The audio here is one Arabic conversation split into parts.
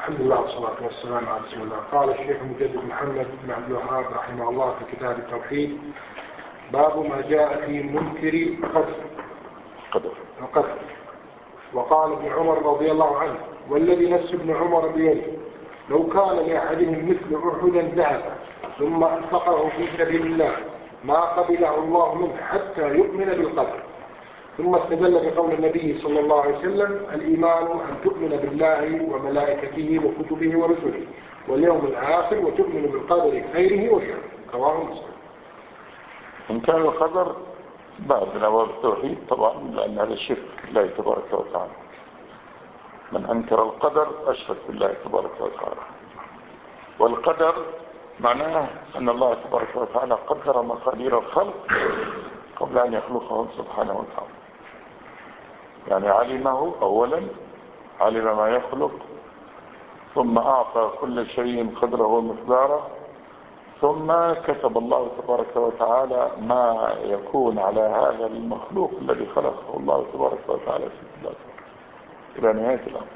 الحمد لله والصلاة والسلام على رسول الله. قال الشيخ المجدد محمد بن عبد الوهاب رحمه الله في كتاب التوحيد: باب ما جاء في منكر القدر. وقال ابن عمر رضي الله عنه: والذي نفس ابن عمر بيده لو كان لأحدهم مثل أحد ذهب ثم أنفقه في سبيل الله ما قبله الله منه حتى يؤمن بالقدر. ثم استدل بقول النبي صلى الله عليه وسلم: الإيمان أن تؤمن بالله وملائكته وكتبه ورسله واليوم الآخر وتؤمن بالقدر خيره وشره. رواه مسلم. إن كان القدر بعد أبواب التوحيد طبعا، لأن هذا الشرك بالله تبارك وتعالى. من أنكر القدر أشرك بالله تبارك وتعالى. والقدر معناه أن الله تبارك وتعالى قدر مقادير الخلق قبل أن يخلقهم سبحانه وتعالى. يعني علمه أولا، علم ما يخلق، ثم أعطى كل شيء قدره ومقداره، ثم كتب الله تبارك وتعالى ما يكون على هذا المخلوق الذي خلقه الله تبارك وتعالى في كتابه إلى نهاية الأمر.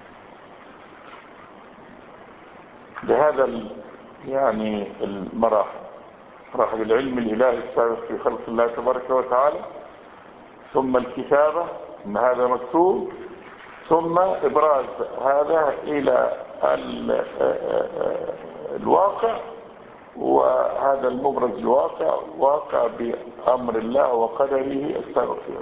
بهذا يعني المراحل، مراحل العلم الإلهي السابق في خلق الله تبارك وتعالى، ثم الكتابة ان هذا مكتوب، ثم ابراز هذا الى الواقع، وهذا المبرز الواقع واقع بامر الله وقدره السابق فيه.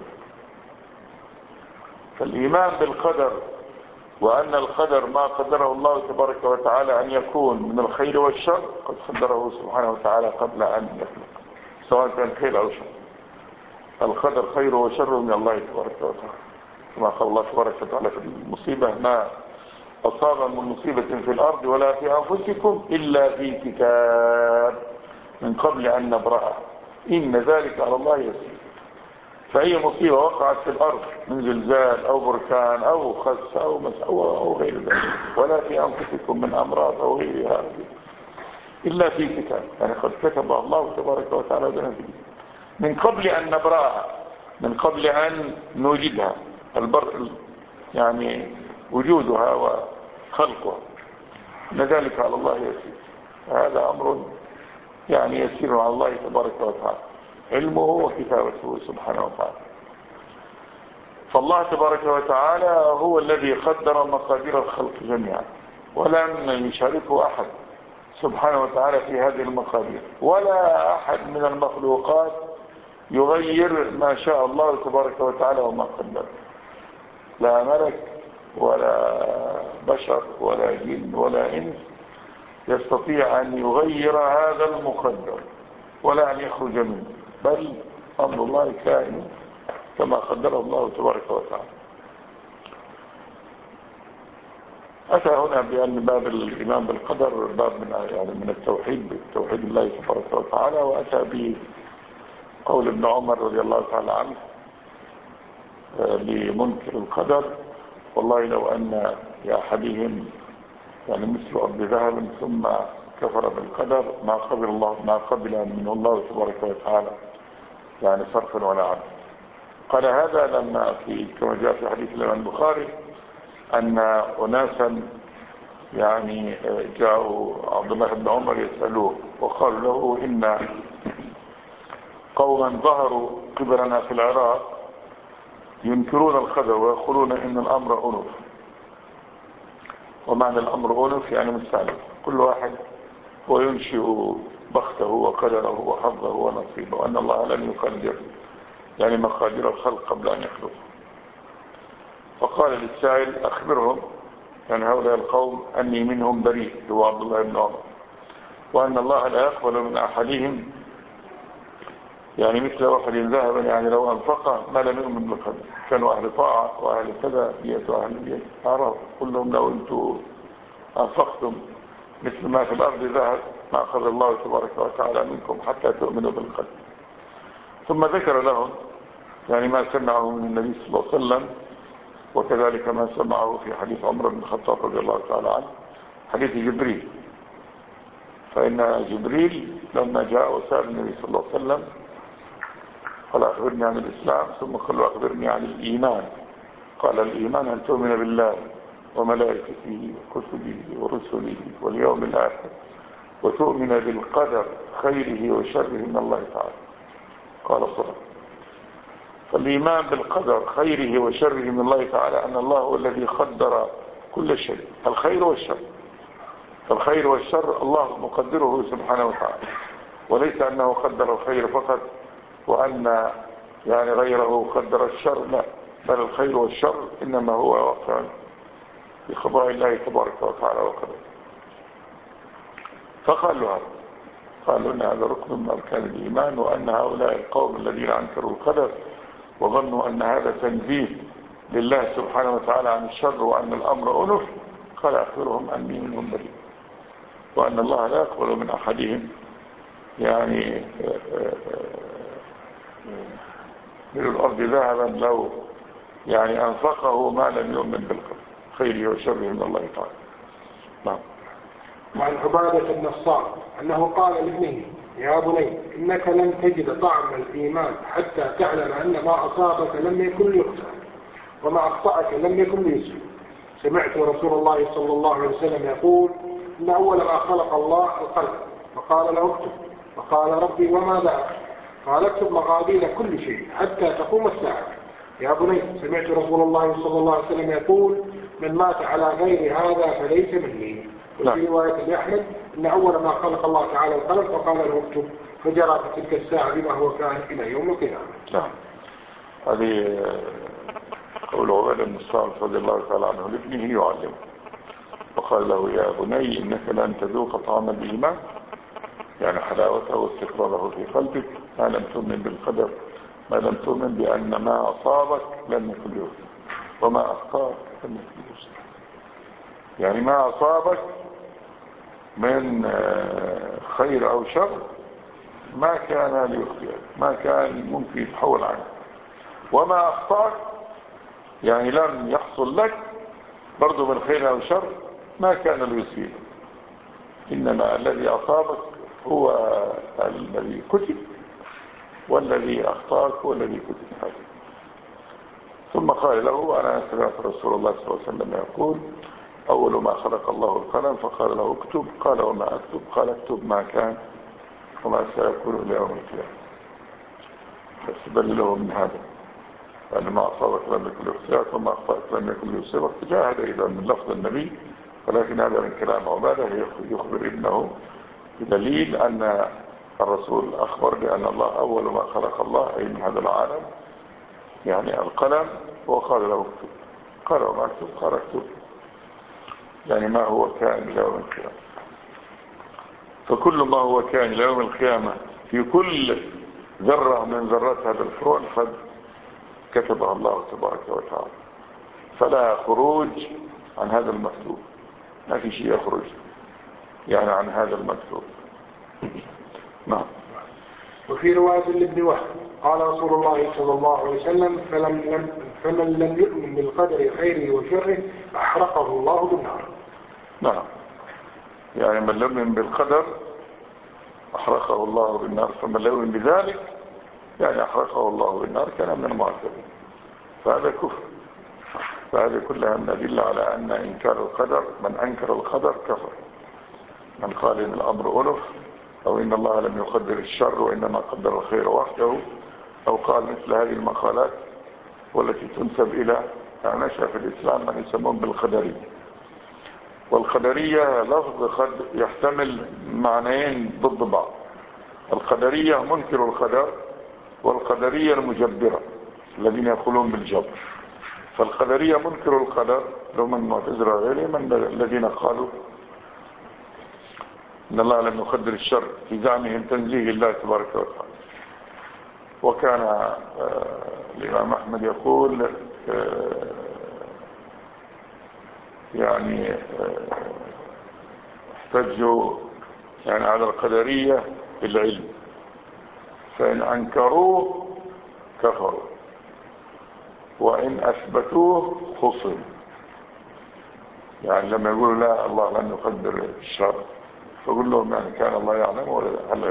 فالايمان بالقدر وان القدر ما قدره الله تبارك وتعالى ان يكون من الخير والشر قد قدره سبحانه وتعالى قبل ان يخلق، سواء كان خير او شر. القدر خير وشر من الله تبارك وتعالى، كما قال الله تبارك وتعالى في المصيبة: ما أصاب من مصيبة في الأرض ولا في أنفسكم إلا في كتاب من قبل أن نبرأها إن ذلك على الله يسير. فأي مصيبة وقعت في الأرض من زلزال أو بركان أو خس أو غير ذلك، ولا في أنفسكم من أمراض أو غير هذا إلا في كتاب، يعني قد كتب الله تبارك وتعالى بنفسه من قبل أن نبرأها، من قبل أن نوجدها، يعني وجودها وخلقها، إن ذلك على الله يسير. هذا أمر يعني يسير على الله تبارك وتعالى، علمه وكتابته سبحانه وتعالى. فالله تبارك وتعالى هو الذي قدر مقادير الخلق جميعا، ولم يشاركه أحد سبحانه وتعالى في هذه المقادير، ولا أحد من المخلوقات يغير ما شاء الله تبارك وتعالى وما قدر. لا ملك ولا بشر ولا جن ولا إنس يستطيع أن يغير هذا المقدر ولا أن يخرج منه، بل أمر الله كائن كما قدره الله تبارك وتعالى. أتى هنا بأن باب الإيمان بالقدر باب من التوحيد، توحيد الله تبارك وتعالى. وأتى بقول ابن عمر رضي الله تعالى عنه لمنكر القدر: والله لو أن لأحدهم يعني مثل أرض ذهب ثم كفر بالقدر ما قبل منه الله تبارك وتعالى يعني صرفا ولا عدل. قال هذا لما كما جاء في حديث الإمام البخاري أن أناسا يعني جاءوا عبد الله بن عمر يسألوه وقالوا له: إن قوما ظهروا قبلنا في العراق ينكرون القدر ويقولون إن الأمر أنف. ومعنى الأمر أنف يعني مستعلم، كل واحد وينشئ بخته وقدره وحظه ونصيبه، وأن الله لم يقدر يعني مقادير الخلق قبل أن يخلق. فقال للسائل: أخبرهم يعني هؤلاء القوم أني منهم بريء، هو عبد الله بن عمر، وأن الله لا يقبل من أحدهم يعني مثل واحد ذهبا، يعني لو أنفقه ما لم يؤمن بالقدر. كانوا أهل طاعة وأهل كذا بيت وأهل بيت، أعرف كلهم لو أنتم أنفقتم مثل ما في الأرض ذهب ما أخذ الله تبارك وتعالى منكم حتى تؤمنوا بالقدر. ثم ذكر لهم يعني ما سمعه من النبي صلى الله عليه وسلم، وكذلك ما سمعه في حديث عمر بن الخطاب رضي الله تعالى عنه، حديث جبريل. فإن جبريل لما جاء وسأل النبي صلى الله عليه وسلم قال: أخبرني عن الإسلام، ثم قال: أخبرني عن الإيمان. قال: الإيمان أن تؤمن بالله وملائكته وكتبه ورسله واليوم الآخر وتؤمن بالقدر خيره وشره من الله تعالى. قال صلى. فالإيمان بالقدر خيره وشره من الله تعالى أن الله هو الذي قدر كل شيء، الخير والشر. فالخير والشر الله مقدره سبحانه وتعالى، وليس أنه قدر الخير فقط وأن يعني غيره قدر الشر، لا، بل الخير والشر إنما هو واقع بقضاء الله تبارك وتعالى وقدره. فقالوا هذا، قالوا أن هذا ركن من أركان الإيمان، وأن هؤلاء القوم الذين أنكروا القدر وظنوا أن هذا تنزيه لله سبحانه وتعالى عن الشر وأن الأمر أنف، قال أخبرهم أني منهم بريء، وأن الله لا يقبل من أحدهم يعني من الأرض ذهبا لو يعني أنفقه ما لم يؤمن بالقدر خيره وشره من الله تعالى. نعم. وعن عبادة بن الصامت أنه قال لابنه يا بني إنك لن تجد طعم الإيمان حتى تعلم أن ما أصابك لم يكن ليخطئك وما أخطأك لم يكن ليصيبك. سمعت رسول الله صلى الله عليه وسلم يقول إن أول ما خلق الله القلم، فقال له اكتب، فقال ربي وماذا أكتب؟ قال اكتب مقادير كل شيء حتى تقوم الساعة. يا بني سمعت رسول الله صلى الله عليه وسلم يقول من مات على غير هذا فليس مني. وفي رواية لأحمد إن أول ما خلق الله تعالى القلم فقال له اكتب، فجرى في تلك الساعة بما هو كان إلى يوم القيامة. نعم. هذه قول عبادة بن الصامت رضي الله تعالى عنه لابنه يعلمه، وقال له يا بني إنك لن تذوق طعم الإيمان، يعني حلاوته واستقراره في قلبك، ما لم تؤمن بالقدر، ما لم تؤمن بأن ما أصابك لم يكن ليخطئك وما أخطأك لم يكن ليصيبك. يعني ما أصابك من خير أو شر ما كان ليخطئك، ما كان ممكن يتحول عنك، وما أخطأك يعني لم يحصل لك برضو من خير أو شر ما كان ليصيبك، إنما الذي أصابك هو الذي كتب، والذي أخطأك هو الذي كتب هذا. ثم قال له أنا سمعت رسول الله صلى الله عليه وسلم يقول أول ما خلق الله القلم فقال له اكتب، قال وما أكتب؟ قال اكتب ما كان وما سيكون ليوم القيامة. فاستدل من هذا أن ما أصابك لم يكن ليخطئك وما أخطأك لم يكن ليصيبك، جاء هذا إذا من لفظ النبي، ولكن هذا من كلام عبادة يخبر ابنه بدليل أن الرسول أخبر بأن الله أول ما خلق الله أي من هذا العالم يعني القلم، وقال له اكتب، قال وما اكتب؟ قال اكتب يعني ما هو كائن إلى يوم القيامة. فكل ما هو كائن إلى يوم القيامة في كل ذرة من ذرات هذا الكون قد كتبها الله تبارك وتعالى، فلا خروج عن هذا المكتوب، ما في شيء يخرج يعني عن هذا المكتوب. نعم. وفي رواية لابن وهب قال رسول الله صلى الله عليه وسلم فمن لم يؤمن بالقدر خيره وشره أحرقه الله بالنار. نعم، يعني من لم يؤمن بالقدر أحرقه الله بالنار، فمن لم يؤمن بذلك يعني أحرقه الله بالنار كان من المعذبين، فهذا كفر. فهذه كلها من أدلة على أن إنكار القدر، من أنكر القدر كفر. من قال إن الأمر أنف، أو إن الله لم يقدر الشر وإنما قدر الخير وحده، أو قال مثل هذه المقالات والتي تنسب إلى نشأ في الإسلام من يسمون بالقدرية. والقدرية لفظ قد يحتمل معنيين ضد بعض، القدرية منكر القدر، والقدرية المجبرة الذين يقولون بالجبر. فالقدرية منكر القدر لهم المعتزلة غيرهم الذين قالوا إن الله لم يقدر الشر في زعمهم تنزيه الله تبارك وتعالى. وكان الإمام أحمد يقول يعني احتجوا يعني على القدرية بالعلم، فإن أنكروه كفروا وإن أثبتوه خصم. يعني لما يقولوا لا الله لم يقدر الشر فقول لهم يعني كان الله يعلم ولا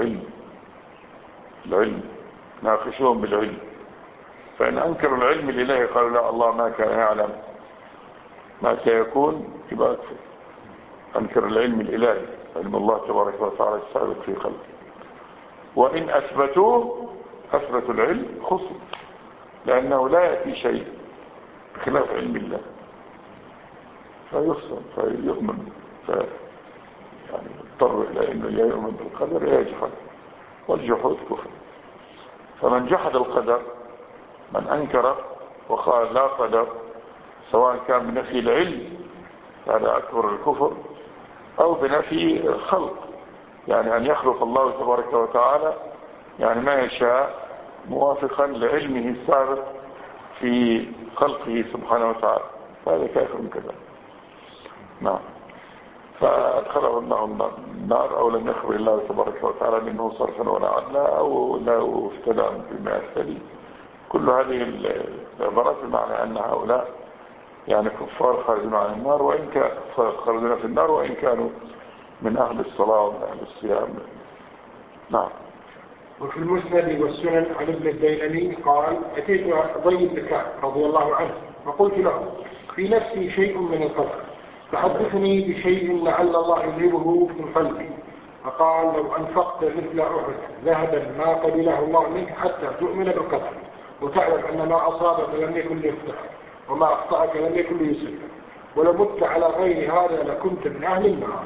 العلم ناقشوهم بالعلم. فإن أنكروا العلم الإلهي قالوا لا الله ما كان يعلم ما سيكون يبقى أكفر، أنكر العلم الإلهي، علم الله تبارك وتعالى السابق في خلقه. وإن أثبتوه أثبتوا العلم خصم، لأنه لا يأتي شيء بخلاف علم الله فيخصم فيؤمن يعني يضطر إلى أنه لا يؤمن بالقدر يجحد، والجحود كفر. فمن جحد القدر، من أنكر وقال لا قدر، سواء كان بنفي العلم هذا أكبر الكفر، أو بنفي الخلق، يعني أن يخلق الله تبارك وتعالى يعني ما يشاء موافقا لعلمه السابق في خلقه سبحانه وتعالى، هذا كافر كذا. نعم. فأدخله الله النار، أو لم يخبر الله تبارك وتعالى منه صرفا ولا عدلا، أو لا افتدى بما يفتدي. كل هذه العبارات بمعنى أن هؤلاء يعني كفار خارجون عن النار، وإن كانوا خارجون في النار وإن كانوا من أهل الصلاة ومن أهل الصيام. نعم. وفي المسند والسنن عن ابن الديلمي قال: أتيت ضي بن كعب رضي الله عنه فقلت له: في نفسي شيء من القدر، فحدثني بشيء لعل الله يذهبه من قلبي. فقال: لو أنفقت مثل أحد ذهبا ما قبله الله منك حتى تؤمن بالقدر، وتعلم أن ما أصابك لم يكن ليخطئك، وما أخطأك لم يكن ليصيبك، ولو مت على غير هذا لكنت من أهل النار.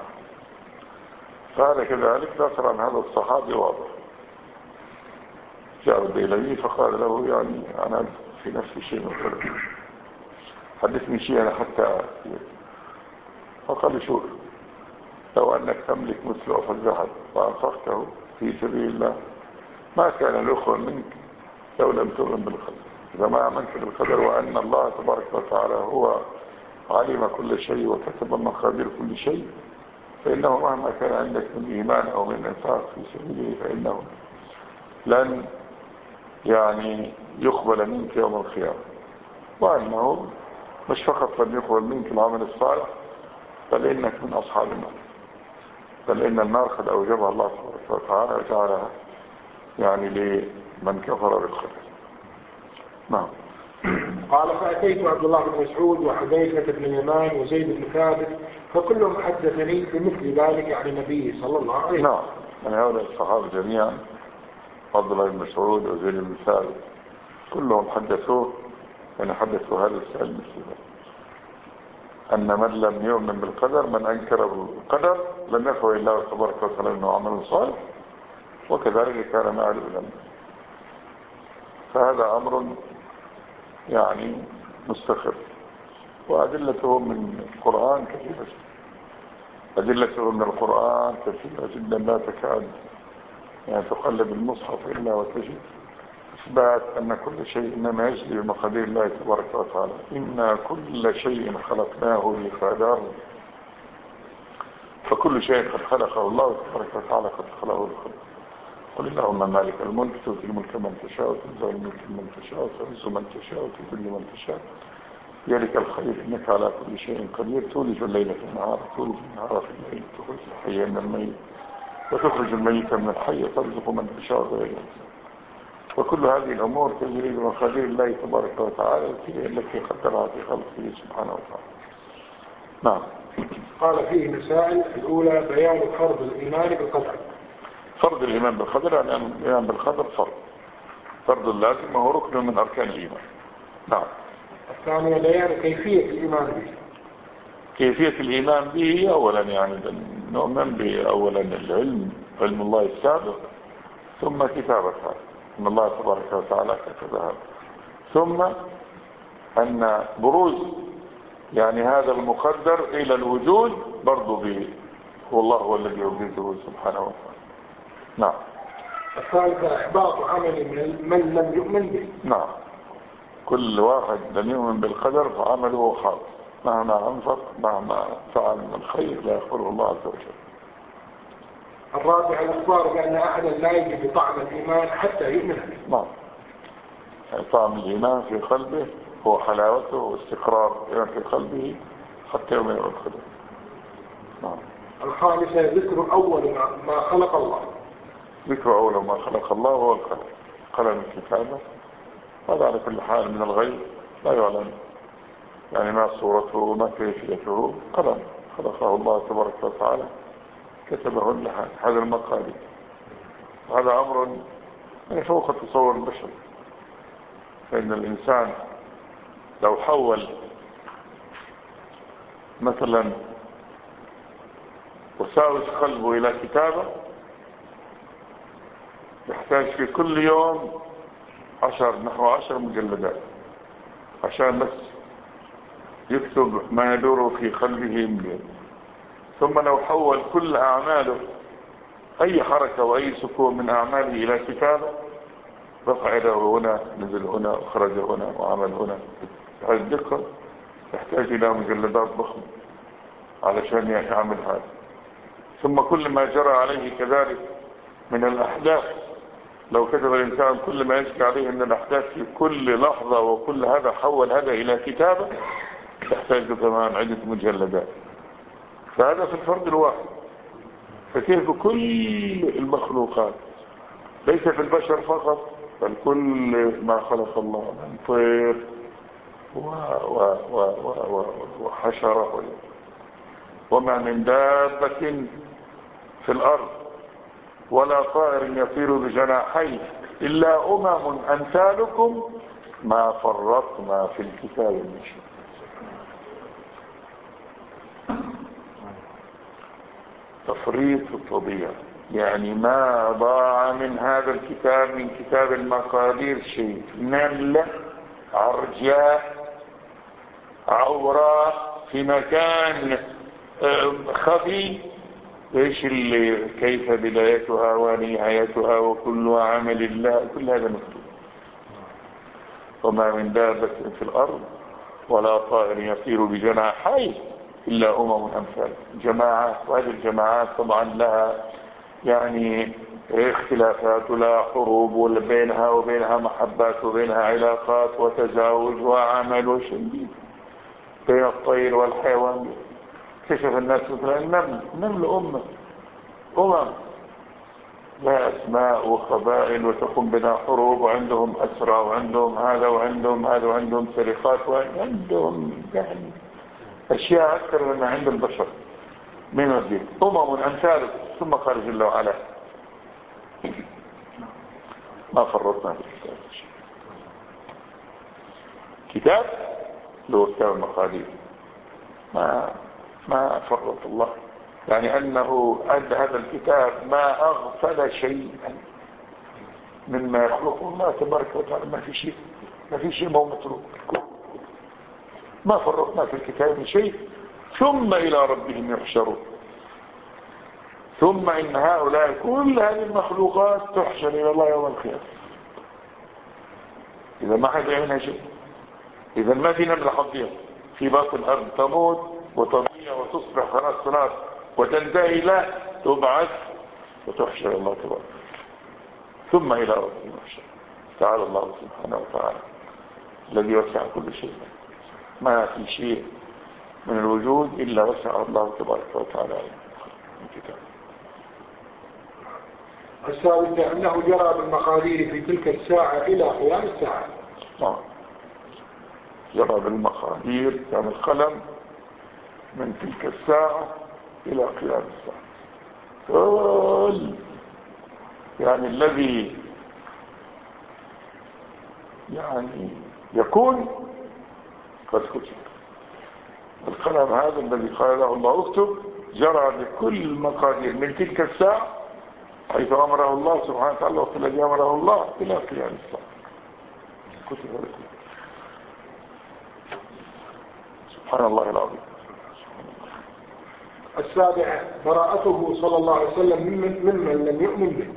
فهذا كذلك ذكر عن هذا الصحابي واضح. جاء الديلمي فقال له: يعني أنا في نفسي شيء مختلف، حدثني شيء أنا حتى. فقال: شوف، لو أنك تملك مثل أحد ذهب وأنفقته في سبيل الله ما كان ليخرج منك لو لم تؤمن بالقدر. إذا ما آمنت بالقدر وأن الله تبارك وتعالى هو علم كل شيء وكتب مقادير كل شيء، فإنه مهما كان عندك من إيمان أو من إنفاق في سبيله فإنه لن يعني يقبل منك يوم القيامة. وأنه مش فقط لن يقبل منك العمل الصالح، بل إنك من أصحاب النار، بل إن النار قد أوجبها الله تبارك وتعالى وجعلها يعني لمن كفر بالقدر. نعم. قال: فأتيت عبد الله بن مسعود وحذيفة بن اليمان وزيد بن ثابت فكلهم حدثني بمثل ذلك عن النبي صلى الله عليه وسلم. نعم. من هؤلاء الصحابة جميعا، عبد الله بن مسعود وزيد بن ثابت، كلهم حدثوه، يعني حدثوا هذا السؤال مثل ذلك، أن من لم يؤمن بالقدر، من أنكر بالقدر لم يخبر الله تبارك وتعالى أنه عمل صالح، وكذلك كان مع العلماء. فهذا أمر يعني مستقر، وأدلته من القرآن كثيرة جدا، أدلته من القرآن كثيرة جدا لا تكاد يعني تقلب المصحف إلا وتجد إثبات أن كل شيء إنما يجري بمقادير الله تبارك وتعالى. إن كل شيء خلقناه بقدر، فكل شيء قد خلقه الله تبارك وتعالى قد خلقه بقدر. قل اللهم مالك الملك تؤتي الملك من تشاء وتنزع الملك من تشاء وتعز من تشاء وتذل من تشاء بيدك الخير إنك على كل شيء قدير. تولج الليل في النهار، تولج النهار في الليل، تخرج الحي من الميت وتخرج الميت من الحي، ترزق من تشاء بغير حساب. وكل هذه الأمور تجري بمقادير الله تبارك وتعالى التي قدرها في خلقه سبحانه وتعالى. نعم. قال فيه مسائل: الأولى بيان فرض الإيمان بالقدر. فرض الإيمان بالقدر يعني الإيمان بالقدر فرض اللازم وهو ركن من أركان الإيمان. نعم. الثانية بيان كيفية الإيمان به. كيفية الإيمان به أولا يعني نؤمن به أولا العلم، علم الله السابق، ثم كتابتها أن الله تبارك وتعالى كتبها، ثم أن بروز يعني هذا المقدر إلى الوجود برضو به والله هو الذي يوجده سبحانه وتعالى. نعم. الثالثة إحباط عمل من لم يؤمن به. نعم. كل واحد لم يؤمن بالقدر فعمله حاط، مهما أنفق مهما فعل من الخير لا يغفره الله عز وجل. الرابع الإخبار بأن أحدا لا يجد طعم الإيمان حتى يؤمن به. نعم. يعني طعم الإيمان في قلبه هو حلاوته واستقرار في قلبه حتى يؤمن بالقدر. نعم. الخامسة ذكر أول ما خلق الله. ذكر أول ما خلق الله هو القلم، قلم الكتابة. هذا على كل حال من الغيب لا يعلم يعني ما صورته وما كيفيته، قلم خلقه الله تبارك وتعالى كتبه لها هذا المقادير. هذا أمر فوق تصور البشر. فإن الإنسان لو حول مثلا وساوس قلبه إلى كتابة يحتاج في كل يوم نحو 10 مجلدات عشان بس يكتب ما يدور في قلبه من. ثم لو حول كل أعماله أي حركة وأي سكون من أعماله إلى كتابة، رفع يده هنا، نزل هنا، وخرج هنا، وعمل هنا، هذه الدقة يحتاج إلى مجلدات ضخمة علشان يعمل هذا. ثم كل ما جرى عليه كذلك من الأحداث، لو كتب الإنسان كل ما يجري عليه من الأحداث في كل لحظة وكل هذا حول هذا إلى كتابة، يحتاج كمان عدة مجلدات. فهذا في الفرد الواحد. فكيف كل المخلوقات، ليس في البشر فقط، بل كل ما خلق الله من طير وحشرة وما من دابة في الأرض ولا طائر يطير بجناحيه إلا أمثالكم ما فرطنا في الكتاب من شيء. تفريط في الطبيعة، يعني ما ضاع من هذا الكتاب، من كتاب المقادير، شيء. نملة، عرجاء، عوراء في مكان خفي، ايش اللي كيف بدايتها ونهايتها وكل عمل الله، كل هذا مكتوب. وما من دابة في الأرض ولا طائر يطير بجناحيه إلا أمثال جماعات. وهذه الجماعات طبعا لها يعني اختلافات ولها حروب، وبينها وبينها محبات وبينها علاقات وتزاوج وعمل وشيء بين الطير والحيوان. كشف الناس مثلا النمل لا أسماء وقبائل وتقوم بنا حروب، وعندهم أسرى، وعندهم هذا وعندهم هذا، وعندهم سرقات، وعندهم يعني أشياء أكثر مما عند البشر من الدين. أمثالكم. ثم قال جل وعلا ما فرطنا في الكتاب شيء. كتاب له كتاب المقادير، ما فرط الله، يعني أنه أدى هذا الكتاب ما أغفل شيئا مما يخلقه الله تبارك وتعالى. ما في شيء مو متروك، ما فرطنا في الكتاب شيء. ثم إلى ربهم يحشرون. ثم إن هؤلاء كل هذه المخلوقات تحشر إلى الله يوم القيامة. إذا ما حد يعملها شيء، إذا ما في نملة حظية في باطن الأرض تموت وتضيع وتصبح خلاص صناعة وتنتهي، لا، تبعث وتحشر الله تبارك. ثم إلى ربهم يحشر. تعالى الله سبحانه وتعالى الذي وسع كل شيء. ما في شيء من الوجود إلا وسع الله تبارك وتعالى الكتاب. الثالثة أنه جرى بالمقادير في تلك الساعة إلى قيام الساعة. جرى بالمقادير يعني القلم من تلك الساعة إلى قيام الساعة. يعني الذي يعني يكون قد كتب. القلم هذا الذي قال له الله اكتب جرى بكل المقادير من تلك الساعة حيث أمره الله سبحانه وتعالى، وقت الذي أمره الله إلى قيام الساعة كتب لكم. سبحان الله العظيم. السابعة براءته صلى الله عليه وسلم ممن لم يؤمن به.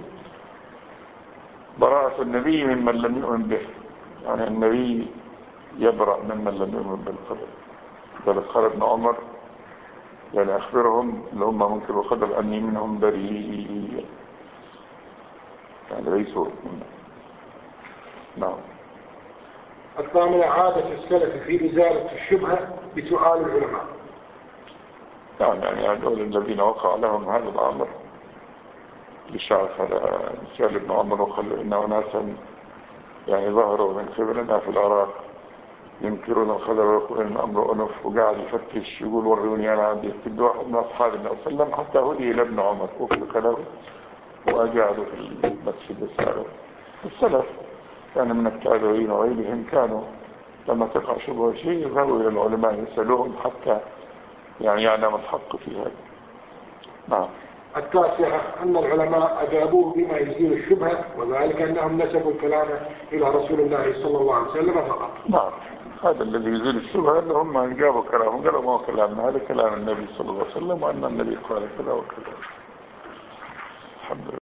براءة النبي ممن لم يؤمن به، يعني النبي يبرأ ممن لم يؤمن بالقدر. بل قال ابن عمر يعني أخبرهم لهم منكر القدر أني منهم بريء، يعني ليسوا منهم. نعم. الثامنة عادة السلف في إزالة الشبهة بسؤال العلماء. يعني هذول الذين وقع لهم هذا الأمر لشعف على مثال ابن عمر وقال إنه ناسا يعني ظهروا من قبلنا في العراق ينكرون الخبر ويقولون الأمر أنف، وقاعد يفتش يقول وروني أنا عندي كنت واحد من أصحاب النبي صلى الله عليه وسلم حتى هدي إلى ابن عمر وفق له وأجعله في المسجد السابق. السلف كان من التابعين وغيرهم كانوا لما تقع شبه شيء يذهبوا إلى العلماء يسألوهم حتى يعني يعلم الحق في هذا. نعم. التاسعة أن العلماء أجابوه بما يزيل الشبهة، وذلك أنهم نسبوا الكلام إلى رسول الله صلى الله عليه وسلم فقط. نعم، هذا الذي يزيل الشبهة أنهم أجابوا كلامهم، قالوا ما هو كلامنا، هذا كلام النبي صلى الله عليه وسلم وأن النبي قال كذا وكذا. الحمد لله.